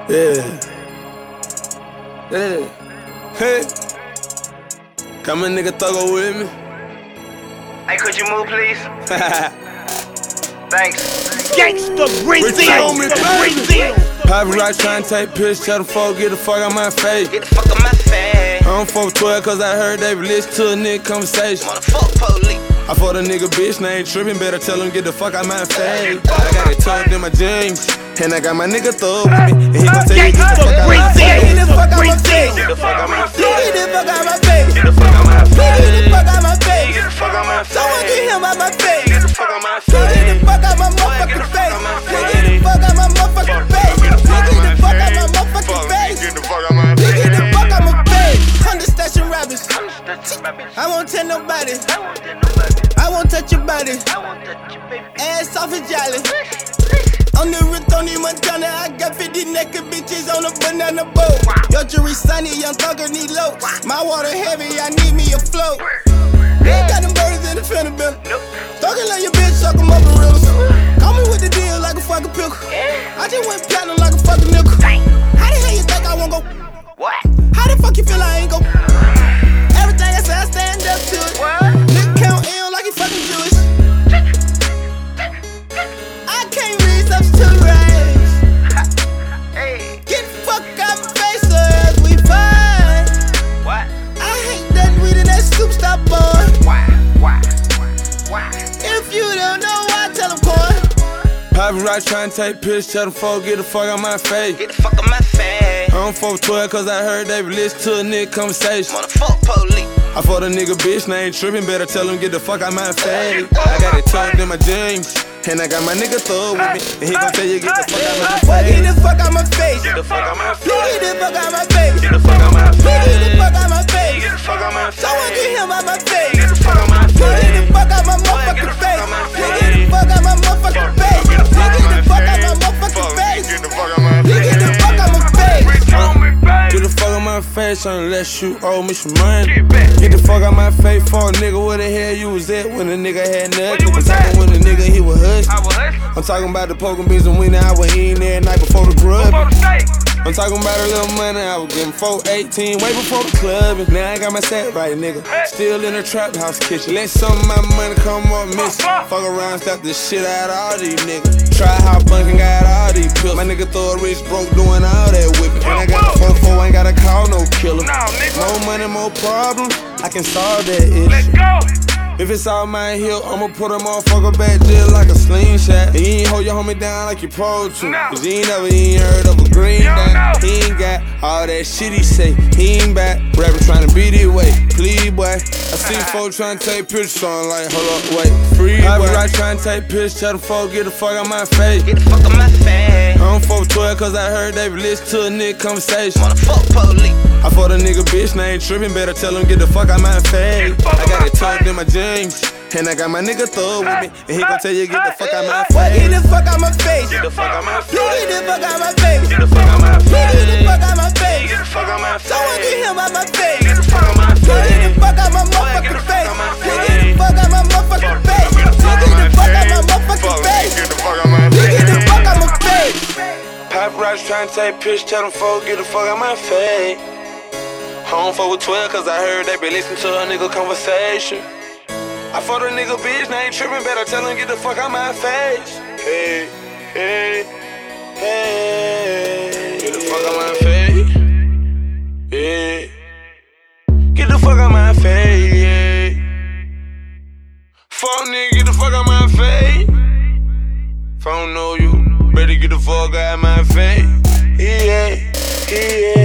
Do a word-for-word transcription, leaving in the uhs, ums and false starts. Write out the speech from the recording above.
Yeah. Yeah. Hey. Got my nigga Thuggo with me. Hey, could you move, please? Thanks. Gangsta Brazil. Brazil. Poppy Rock tryna take piss, tell them folk get the fuck out my face. Get the fuck out my face. I don't fuck with twelve cause I heard they listen to a nigga conversation. Motherfuck police. I fought a nigga bitch, now ain't trippin', better tell him get the fuck out my face. I got it tucked in my jeans, and I got my nigga Thug with me, and he gon' tell you get the fuck out my face. Get the fuck out my face. Get the fuck out my face. Get the fuck out my face. Get the fuck out my face. Get the fuck out my face. Get the fuck out my face. Someone get him out my face. Get the fuck out my face. Get the fuck out my motherfucking face. Get the fuck out my motherfucking face. Get the fuck out my motherfucking face. Get the fuck out my face. Get the fuck out my face. Hundred station rappers. I won't tell nobody. I won't touch your body. Ass off and jolly. On the Tony Montana, I got fifty naked bitches on a banana boat. Your jury sunny, young thugger need low. My water heavy, I need me a float. Ain't got them birds in the fender bill. Thuggin' like your bitch, suck 'em up in reels. Call me with the deal like a fucking pickle. I just went platinum like a fucking nickel. How the hell you think I won't go? What? How the fuck you feel I ain't go? Everything I say, I stand up to it. Nigga count ill like he fucking Jewish. I can't read substitute rights. Hey. Get the fuck out my face or else we fight. What? I hate that weed in that soup stop boy. Why? Why? Why? If you don't know why, tell them corn. Poppy Rock tryna take piss, tell them folk get the fuck out my face. Get the fuck out my face. I don't fuck with twelve cause I heard they listen to a nigga conversation. Motherfuck police. I fought a nigga bitch, now ain't trippin', better tell him get the fuck out my face. I got it tucked in my jeans, and I got my nigga Thug with me, and he gon' tell you get the fuck out my face. Get the fuck out my face. Get the fuck out my face. Get the fuck out my face. Get the fuck out my face. Get the fuck out my face. Get the fuck out my face. Someone get him out my face. Get the fuck out my face. Get the fuck out my motherfucking face. Get the fuck out my motherfucking face. Get the fuck out my motherfucking face. Get the fuck out my face. Get the fuck out my face. Get the fuck out my face unless you owe me some money. Get the fuck out my face, fuck nigga, where the hell you was at when the nigga had nothing? I'm talking when the nigga he was hustling. I'm talking about the poking beans and winning, I was eating that night before the grub. I'm talking about a little money, I was getting four eighteen way before the club. And now I got my set right, nigga. Still in the trap house kitchen. Let some of my money come up missing. Fuck around, stop the shit out of all these niggas. Try how bunkin' got all these pills. My nigga throw a rich broke doing all that whipping. And I got a four four, ain't gotta call no killer. More money, more problems, I can solve that issue. Let's go. If it's all my heel, I'ma put a motherfucker back just like a slingshot. And you ain't hold your homie down like you supposed to. Cause you ain't never even heard of a green dime. He ain't got all that shit he say. He ain't back, rapping tryna beat it way. Please, boy. I see folks tryna take pictures, so I'm like, hold up, wait. Free, boy. I be right tryna take pictures, tell them folks get the fuck out my face. Get the fuck out my face. I don't fuck with twelve cause I heard they listen to a nigga conversation. Motherfuck police. I fought a nigga bitch, now ain't trippin', better tell him get the fuck out my face. I got it tucked in my jeans, and I got my nigga Thug with me, and he gon' tell you get the fuck out my face. Get the fuck out my face. Get the fuck out my face. Get the fuck out my face. Get the fuck out my face. Get the fuck out my face. Get the fuck out my face. Someone get him out my face. Get the fuck out my face. Get the fuck out my motherfucking face. Get the fuck out my motherfucking face. Get the fuck out my motherfucking face. Get the fuck out my face. Get the fuck out my face. Poppy Rock tryna take pictures, tell them folks get the fuck out my face. I don't fuck with twelve cause I heard they be listening to a nigga conversation. I fought a nigga bitch, now ain't trippin', better tell him get the fuck out my face. Hey, hey, hey. Get the fuck out my face. Yeah. Get the fuck out my face, yeah. Fuck nigga, get the fuck out my face. If I don't know you, better get the fuck out my face. Yeah, yeah.